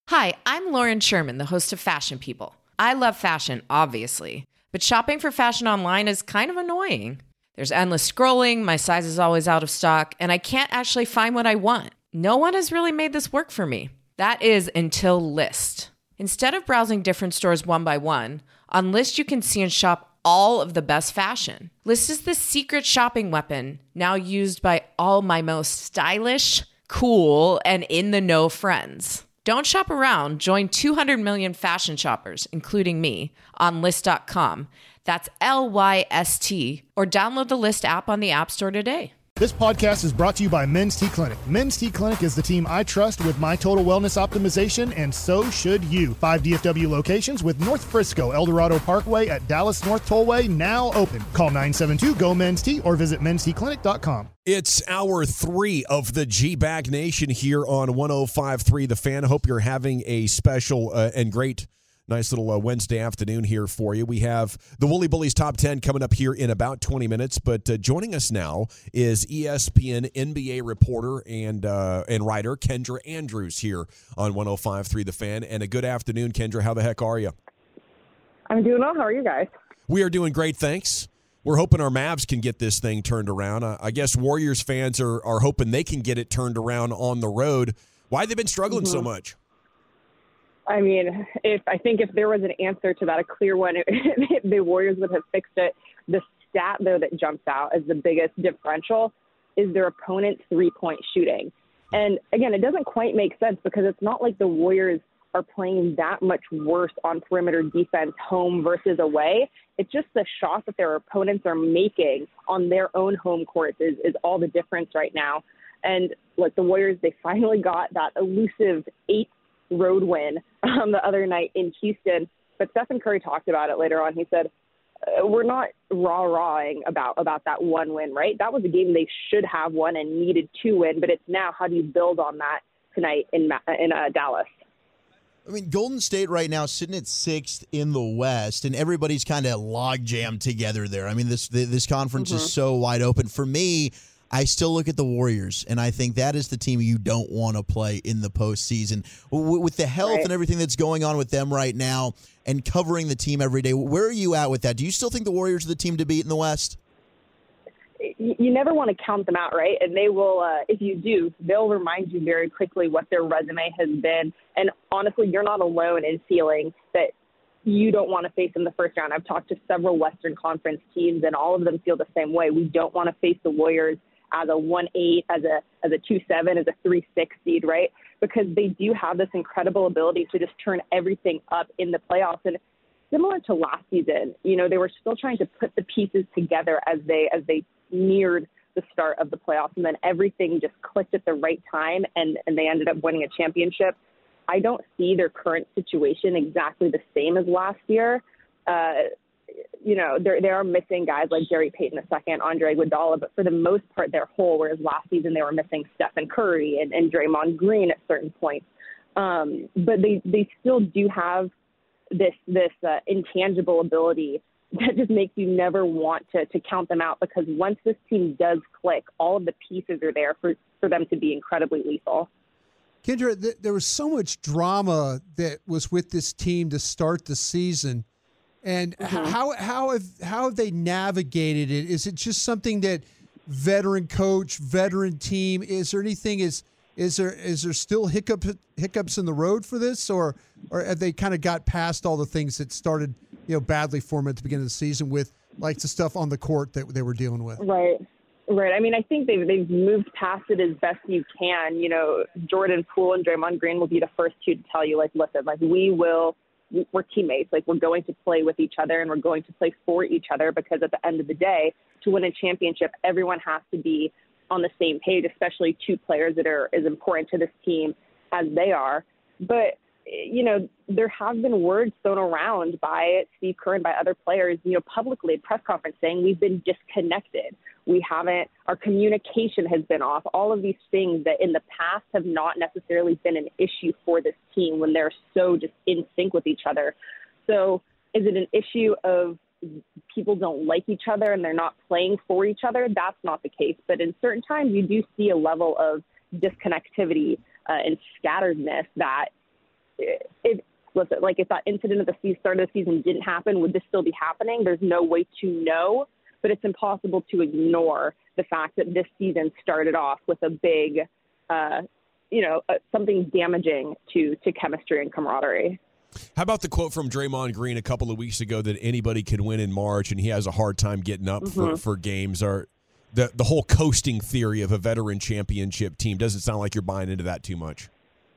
Hi, I'm Lauren Sherman, the host of Fashion People. I love fashion, obviously, but shopping for fashion online is kind of annoying. There's endless scrolling, my size is always out of stock, and I can't actually find what I want. No one has really made this work for me. That is until Lyst. Instead of browsing different stores one by one, on Lyst you can see and shop all of the best fashion. Lyst is the secret shopping weapon, now used by all my most stylish, cool, and in-the-know friends. Don't shop around. Join 200 million fashion shoppers, including me, on Lyst.com. That's Lyst, or download the Lyst app on the App Store today. This podcast is brought to you by Men's T Clinic. Men's T Clinic is the team I trust with my total wellness optimization, and so should you. 5 DFW locations with North Frisco, El Dorado Parkway at Dallas North Tollway now open. Call 972-GO-MEN'S-T or visit mensteclinic.com. It's hour 3 of the G-Bag Nation here on 105.3 The Fan. I hope you're having a special and great nice little Wednesday afternoon here for you. We have the Wooly Bullies Top 10 coming up here in about 20 minutes, but joining us now is ESPN NBA reporter and writer Kendra Andrews here on 105.3 The Fan. And a good afternoon, Kendra. How the heck are you? I'm doing well. How are you guys? We are doing great, thanks. We're hoping our Mavs can get this thing turned around. I guess Warriors fans are hoping they can get it turned around on the road. Why have they been struggling so much? I mean, if there was an answer to that, a clear one, the Warriors would have fixed it. The stat, though, that jumps out as the biggest differential is their opponent's three-point shooting. And, again, it doesn't quite make sense because it's not like the Warriors are playing that much worse on perimeter defense home versus away. It's just the shots that their opponents are making on their own home courts is all the difference right now. And, look, the Warriors, they finally got that elusive 8th road win the other night in Houston. But Stephen Curry talked about it later on. He said, we're not rah-rahing about that one win, right? That was a game they should have won and needed to win, but it's now how do you build on that tonight in Dallas? I mean, Golden State right now sitting at 6th in the West, and everybody's kind of log jammed together there. I mean, this conference is so wide open. For me, I still look at the Warriors, and I think that is the team you don't want to play in the postseason. With the health and everything that's going on with them right now and covering the team every day, where are you at with that? Do you still think the Warriors are the team to beat in the West? You never want to count them out, right? And they will, if you do, they'll remind you very quickly what their resume has been. And honestly, you're not alone in feeling that you don't want to face them the first round. I've talked to several Western Conference teams, and all of them feel the same way. We don't want to face the Warriors as a 1-8, as a 2-7, as a 3-6 seed, right? Because they do have this incredible ability to just turn everything up in the playoffs. And similar to last season, they were still trying to put the pieces together as they neared the start of the playoffs, and then everything just clicked at the right time, and they ended up winning a championship. I don't see their current situation exactly the same as last year. They are missing guys like Gary Payton II, Andre Iguodala, but for the most part, they're whole, whereas last season they were missing Stephen Curry and Draymond Green at certain points. But they still do have this intangible ability that just makes you never want to count them out, because once this team does click, all of the pieces are there for them to be incredibly lethal. Kendra, there was so much drama that was with this team to start the season. And how have they navigated it? Is it just something that veteran coach, veteran team? Is there anything? Is there still hiccups in the road for this, or have they kind of got past all the things that started badly for them at the beginning of the season with like the stuff on the court that they were dealing with? Right. I mean, I think they've moved past it as best you can. Jordan Poole and Draymond Green will be the first two to tell you, listen, we're teammates. We're going to play with each other, and we're going to play for each other, because at the end of the day, to win a championship, everyone has to be on the same page, especially two players that are as important to this team as they are. But, there have been words thrown around by Steve Kerr and by other players, publicly at press conference saying we've been disconnected. Our communication has been off. All of these things that in the past have not necessarily been an issue for this team when they're so just in sync with each other. So is it an issue of people don't like each other and they're not playing for each other? That's not the case. But in certain times, you do see a level of disconnectivity and scatteredness that listen, like if that incident at the start of the season didn't happen, would this still be happening? There's no way to know, but it's impossible to ignore the fact that this season started off with a big, something damaging to chemistry and camaraderie. How about the quote from Draymond Green a couple of weeks ago that anybody can win in March and he has a hard time getting up for games? Or the whole coasting theory of a veteran championship team doesn't sound like you're buying into that too much.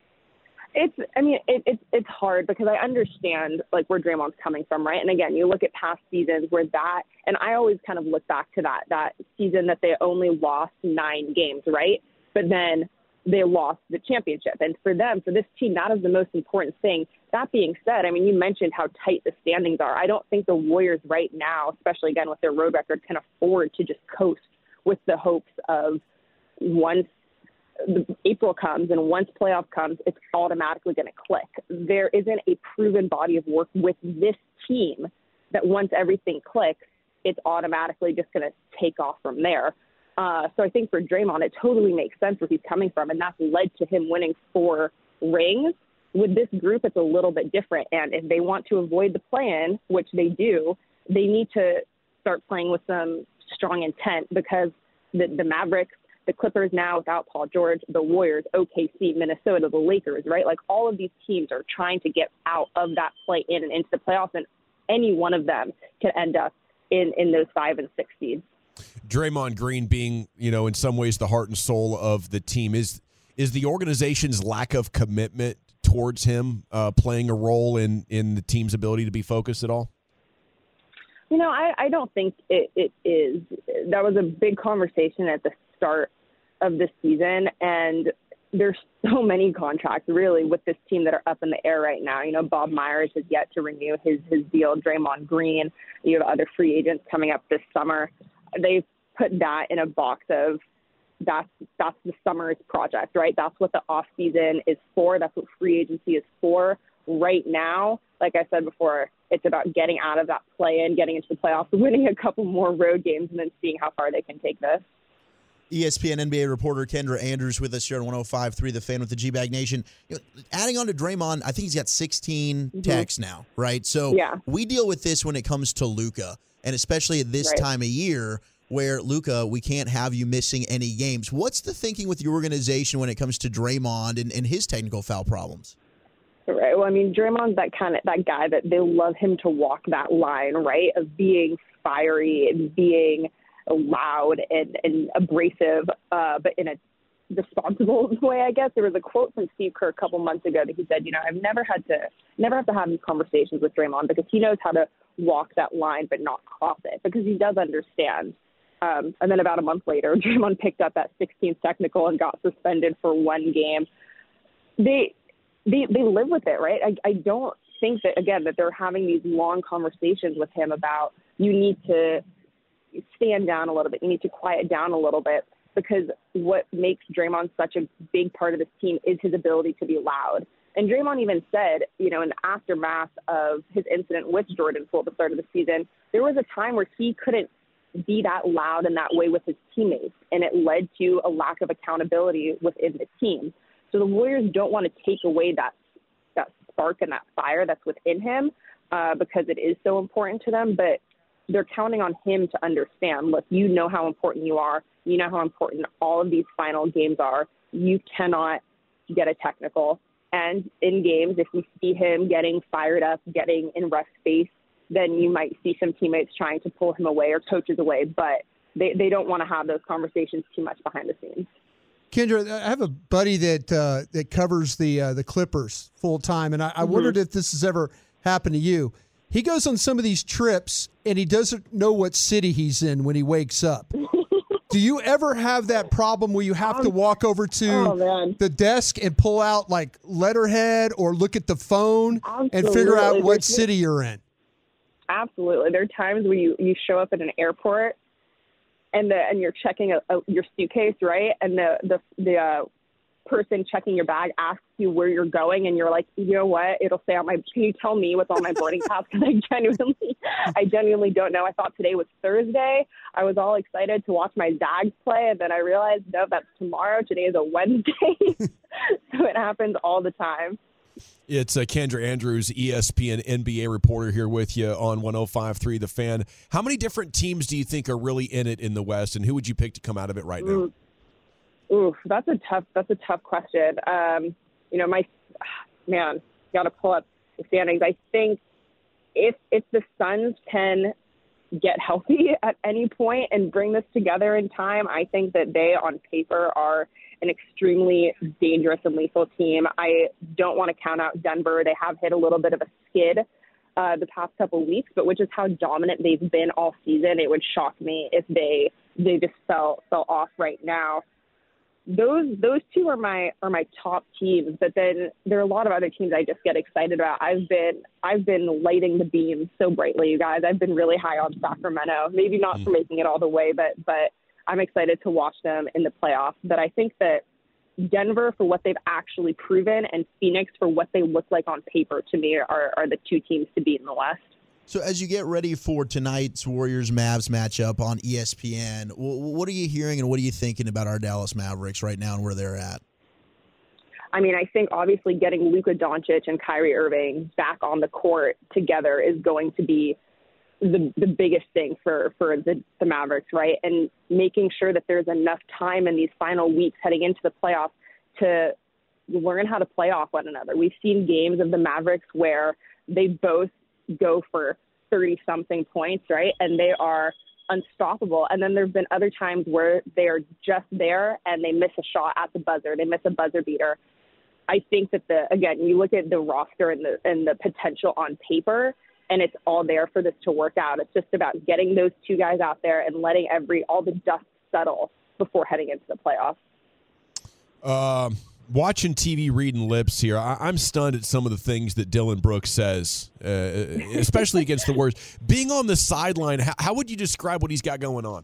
It's hard because I understand like where Draymond's coming from, right? And again, you look at past seasons where that, and I always kind of look back to that season that they only lost 9 games, right? But then they lost the championship. And for this team, that is the most important thing. That being said, I mean, you mentioned how tight the standings are. I don't think the Warriors right now, especially again with their road record, can afford to just coast with the hopes of once April comes and once playoff comes, it's automatically going to click. There isn't a proven body of work with this team that once everything clicks, it's automatically just going to take off from there. So I think for Draymond, it totally makes sense where he's coming from, and that's led to him winning 4 rings. With this group, it's a little bit different, and if they want to avoid the play-in, which they do, they need to start playing with some strong intent because the Mavericks, the Clippers now without Paul George, the Warriors, OKC, Minnesota, the Lakers, right? Like all of these teams are trying to get out of that play-in and into the playoffs, and any one of them can end up in those 5 and 6 seeds. Draymond Green being, in some ways the heart and soul of the team. Is the organization's lack of commitment towards him playing a role in the team's ability to be focused at all? I don't think it is. That was a big conversation at the start of the season, and there's so many contracts really with this team that are up in the air right now. Bob Myers has yet to renew his deal. Draymond Green, you have other free agents coming up this summer. They've put that in a box of that's the summer's project, right? That's what the off season is for. That's what free agency is for. Right now, like I said before, it's about getting out of that play-in, getting into the playoffs, winning a couple more road games, and then seeing how far they can take this. ESPN NBA reporter Kendra Andrews with us here on 105.3 The Fan with the G-Bag Nation. Adding on to Draymond, I think he's got 16 techs now, right? So we deal with this when it comes to Luka, and especially at this time of year where, Luka, we can't have you missing any games. What's the thinking with your organization when it comes to Draymond and his technical foul problems? Right. Well, I mean, Draymond's that guy that they love him to walk that line, right, of being fiery and being loud and abrasive, but in a responsible way, I guess. There was a quote from Steve Kerr a couple months ago that he said, I've never have to have these conversations with Draymond because he knows how to walk that line but not cross it because he does understand. And then about a month later, Draymond picked up that 16th technical and got suspended for 1 game. They live with it, right? I don't think that, again, that they're having these long conversations with him about you need to stand down a little bit. You need to quiet down a little bit because what makes Draymond such a big part of this team is his ability to be loud. And Draymond even said, in the aftermath of his incident with Jordan Poole at the start of the season, there was a time where he couldn't be that loud in that way with his teammates, and it led to a lack of accountability within the team. So the Warriors don't want to take away that spark and that fire that's within him because it is so important to them, but they're counting on him to understand, look, you know how important you are. You know how important all of these final games are. You cannot get a technical. And in games, if we see him getting fired up, getting in rough space, then you might see some teammates trying to pull him away or coaches away, but they don't want to have those conversations too much behind the scenes. Kendra, I have a buddy that covers the Clippers full time, and I wondered if this has ever happened to you. He goes on some of these trips, and he doesn't know what city he's in when he wakes up. Do you ever have that problem where you have to walk over to the desk and pull out like letterhead or look at the phone and figure out what city you're in? Absolutely. There are times where you show up at an airport and you're checking your suitcase, right? And the person checking your bag asks you where you're going, and you're like, you know what? It'll say can you tell me what's on my boarding pass? Because I genuinely don't know. I thought today was Thursday. I was all excited to watch my Zags play, and then I realized, no, that's tomorrow. Today is a Wednesday. So it happens all the time. It's Kendra Andrews, ESPN NBA reporter here with you on 105.3 The Fan. How many different teams do you think are really in it in the West, and who would you pick to come out of it right now? Ooh, that's a tough question. Got to pull up the standings. I think if the Suns can get healthy at any point and bring this together in time, I think that they, on paper, are an extremely dangerous and lethal team. I don't want to count out Denver. They have hit a little bit of a skid the past couple of weeks, but which is how dominant they've been all season. It would shock me if they just fell off right now. Those two are my top teams, but then there are a lot of other teams I just get excited about. I've been lighting the beam so brightly, you guys. I've been really high on Sacramento. Maybe not for making it all the way, but I'm excited to watch them in the playoffs. But I think that Denver, for what they've actually proven, and Phoenix, for what they look like on paper, to me, are the two teams to beat in the West. So as you get ready for tonight's Warriors-Mavs matchup on ESPN, what are you hearing and what are you thinking about our Dallas Mavericks right now and where they're at? I mean, I think obviously getting Luka Doncic and Kyrie Irving back on the court together is going to be the biggest thing for the Mavericks, right? And making sure that there's enough time in these final weeks heading into the playoffs to learn how to play off one another. We've seen games of the Mavericks where they both go for 30-something points, right? And they are unstoppable. And then there's been other times where they are just there and they miss a shot at the buzzer. They miss a buzzer beater. I think that you look at the roster and the potential on paper, and it's all there for this to work out. It's just about getting those two guys out there and letting all the dust settle before heading into the playoffs. Watching TV, reading lips here, I'm stunned at some of the things that Dylan Brooks says, especially against the Warriors. Being on the sideline, how would you describe what he's got going on?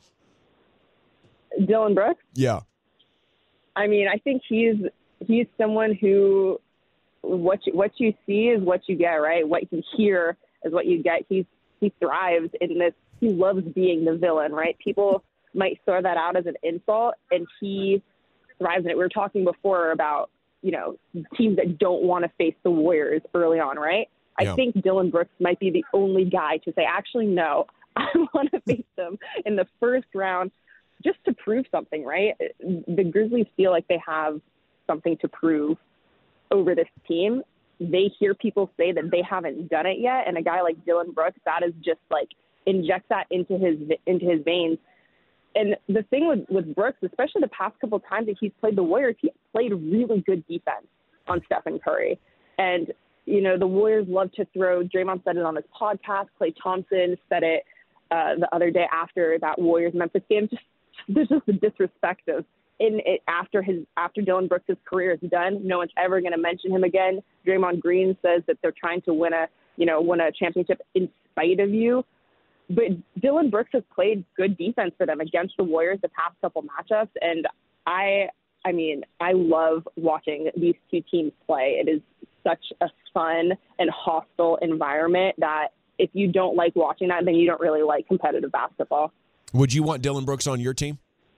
Dylan Brooks? Yeah. I mean, I think he's someone who what you see is what you get, right? What you hear is what you get. He thrives in this. He loves being the villain, right? People might throw that out as an insult, and he thrives in it. We were talking before about, teams that don't want to face the Warriors early on, right? Yeah. I think Dylan Brooks might be the only guy to say, actually, no, I want to face them in the first round just to prove something, right? The Grizzlies feel like they have something to prove over this team. They hear people say that they haven't done it yet, and a guy like Dylan Brooks, that is just like injects that into his veins. And the thing with Brooks, especially the past couple of times that he's played the Warriors, he played really good defense on Stephen Curry. And, the Warriors love to throw, Draymond said it on his podcast, Klay Thompson said it the other day after that Warriors-Memphis game. There's just the disrespect of after Dylan Brooks' career is done, no one's ever going to mention him again. Draymond Green says that they're trying to win a championship in spite of you. But Dylan Brooks has played good defense for them against the Warriors the past couple matchups, and I love watching these two teams play. It is such a fun and hostile environment that if you don't like watching that, then you don't really like competitive basketball. Would you want Dylan Brooks on your team?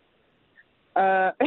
That's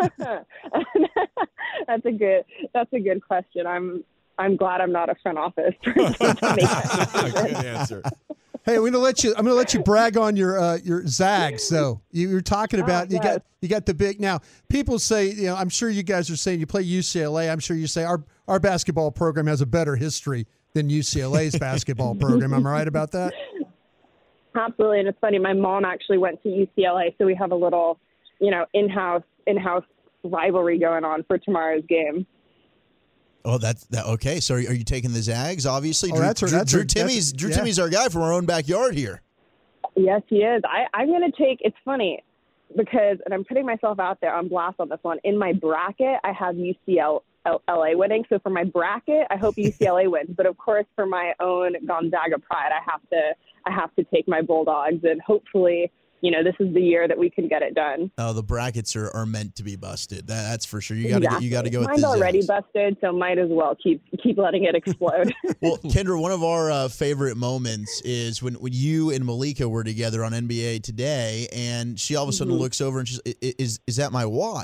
a good question. I'm glad I'm not a front office person to make that decision. Good answer. Hey, I'm gonna let you brag on your Zags. So you're talking about you got the big. Now people say, I'm sure you guys are saying you play UCLA. I'm sure you say our basketball program has a better history than UCLA's basketball program. Am I right about that? Absolutely, and it's funny. My mom actually went to UCLA, so we have a little, in-house rivalry going on for tomorrow's game. Oh, that's okay. So are you taking the Zags? Obviously, Drew Timmy's our guy from our own backyard here. Yes, he is. I'm going to take. It's funny because, and I'm putting myself out there on blast on this one. In my bracket, I have UCLA winning. So for my bracket, I hope UCLA wins. But of course, for my own Gonzaga pride, I have to take my Bulldogs, and hopefully, this is the year that we can get it done. Oh, the brackets are meant to be busted. That's for sure. You got to go with Mine's already busted, so might as well keep letting it explode. Well, Kendra, one of our favorite moments is when you and Malika were together on NBA Today, and she all of a sudden looks over and she's, is that my watch?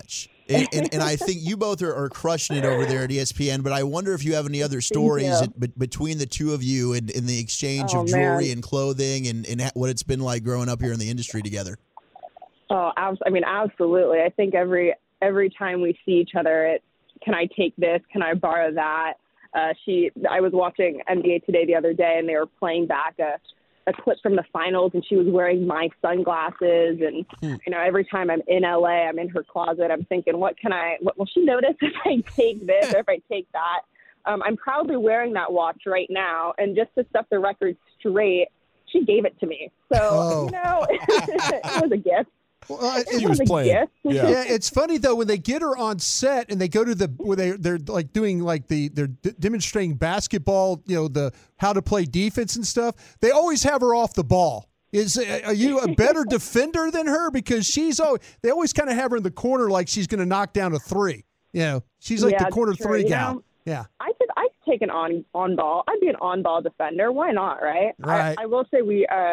And I think you both are crushing it over there at ESPN, but I wonder if you have any other stories between the two of you and in the exchange of jewelry and clothing and what it's been like growing up here in the industry together. Oh, absolutely. I think every time we see each other, it's, can I take this? Can I borrow that? I was watching NBA Today the other day, and they were playing back a clip from the finals, and she was wearing my sunglasses. And, every time I'm in LA, I'm in her closet. I'm thinking, what will she notice if I take this or if I take that? I'm proudly wearing that watch right now. And just to set the record straight, she gave it to me. So, it was a gift. Well, he was playing. Yeah, it's funny though when they get her on set and they go to they're like doing like they're demonstrating basketball, the how to play defense and stuff. They always have her off the ball. Are you a better defender than her? Because they always kind of have her in the corner like she's going to knock down a three. She's like the corner three gal. Yeah, I could take an on ball. I'd be an on ball defender. Why not? Right. I will say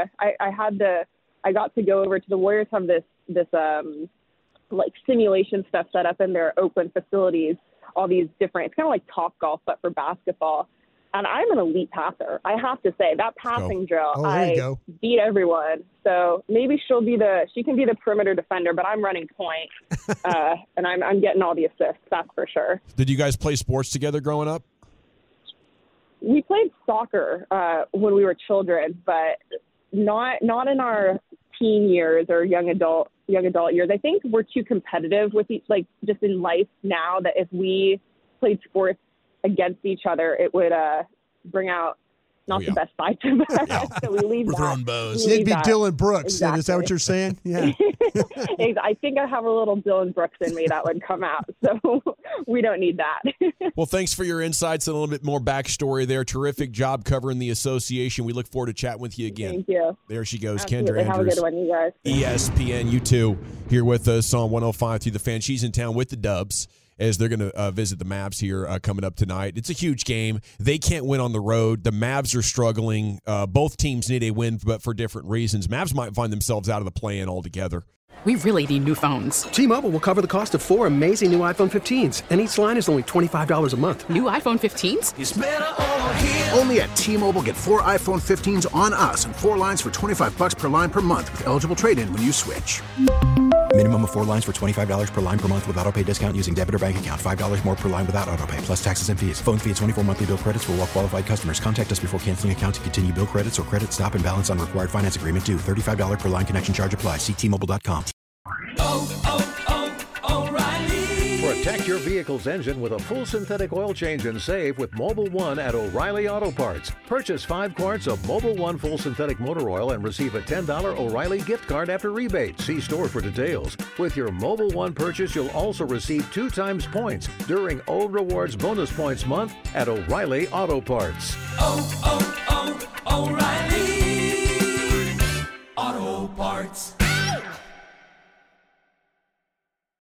I got to go over to the Warriors have this like simulation stuff set up in their open facilities, all these different, it's kind of like Topgolf, but for basketball. And I'm an elite passer. I have to say that passing drill, I beat everyone. So maybe she can be the perimeter defender, but I'm running point. And I'm getting all the assists. That's for sure. Did you guys play sports together growing up? We played soccer when we were children, but not in our teen years or young adult years. I think we're too competitive with just in life now that if we played sports against each other, it would bring out not the best sides of us. So we leave We're that. throwing bows. It'd be Dylan Brooks. Exactly. Is that what you're saying? Yeah. I think I have a little Dylan Brooks in me that would come out. So we don't need that. Well, thanks for your insights and a little bit more backstory there. Terrific job covering the association. We look forward to chatting with you again. Thank you. There she goes, Absolutely. Kendra Andrews. Have a good one, you guys. ESPN, you too, here with us on 105 The Fan. She's in town with the Dubs as they're going to visit the Mavs here coming up tonight. It's a huge game. They can't win on the road. The Mavs are struggling. Both teams need a win, but for different reasons. Mavs might find themselves out of the play-in altogether. We really need new phones. T-Mobile will cover the cost of 4 amazing new iPhone 15s, and each line is only $25 a month. New iPhone 15s? It's better over here. Only at T-Mobile, get 4 iPhone 15s on us and 4 lines for $25 per line per month with eligible trade-in when you switch. Minimum of 4 lines for $25 per line per month with autopay discount using debit or bank account. $5 more per line without autopay, plus taxes and fees. Phone fee at 24 monthly bill credits for well-qualified customers. Contact us before canceling account to continue bill credits or credit stop and balance on required finance agreement due. $35 per line connection charge applies. See T-Mobile.com. O'Reilly. Protect your vehicle's engine with a full synthetic oil change and save with Mobil 1 at O'Reilly Auto Parts. Purchase 5 quarts of Mobil 1 full synthetic motor oil and receive a $10 O'Reilly gift card after rebate. See store for details. With your Mobil 1 purchase, you'll also receive 2 times points during O Rewards Bonus Points Month at O'Reilly Auto Parts. O'Reilly.